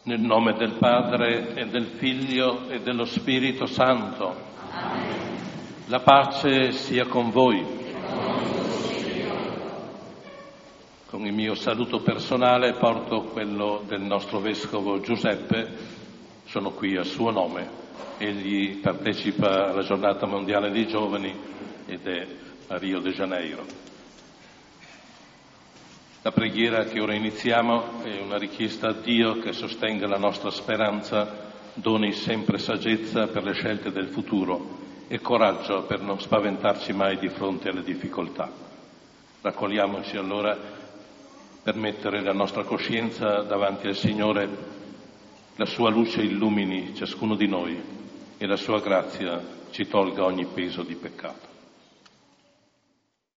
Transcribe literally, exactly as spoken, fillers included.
Nel nome del Padre e del Figlio e dello Spirito Santo. Amen. La pace sia con voi. Con il mio saluto personale porto quello del nostro Vescovo Giuseppe. Sono qui a suo nome. Egli partecipa alla Giornata Mondiale dei Giovani ed è a Rio de Janeiro. La preghiera che ora iniziamo è una richiesta a Dio che sostenga la nostra speranza, doni sempre saggezza per le scelte del futuro e coraggio per non spaventarci mai di fronte alle difficoltà. Raccogliamoci allora per mettere la nostra coscienza davanti al Signore, la sua luce illumini ciascuno di noi e la sua grazia ci tolga ogni peso di peccato.